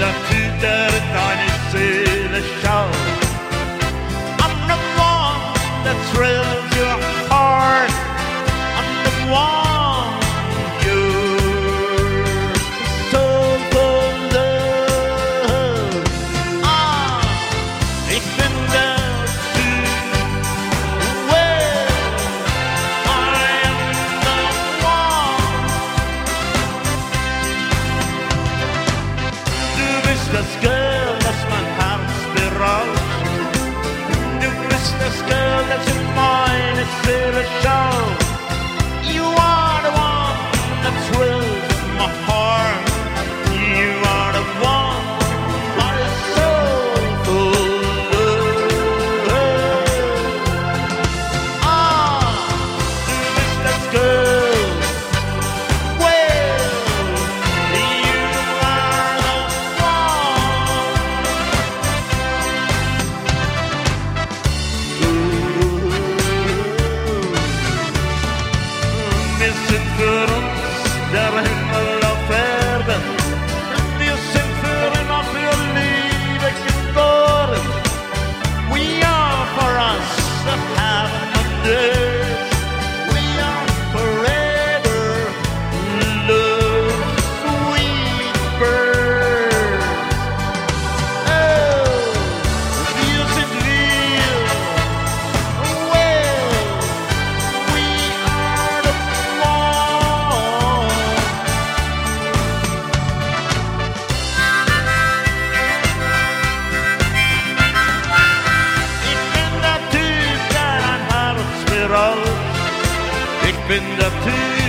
der Typ, der deine Seele schaut. I'm the one that thrills your heart. I'm the one you're so full love. Ich bin der Typ, well, I am the one. Du bist das Girl, das mein Herz berauscht. Du bist das Girl, das in meine Seele schaut. You are the one that thrills my heart. You are the one my soul full of. Du bist das Girl, well, you are the Wir sind für uns der Himmel auf Erden. Wir sind für immer für Liebe geboren. We are for us the heaven and earth. We are forever love's sweet birds. Oh, wir sind wir. Well, we are the one. Ich bin der Typ, der ein Herz berauscht. Ich bin der Typ,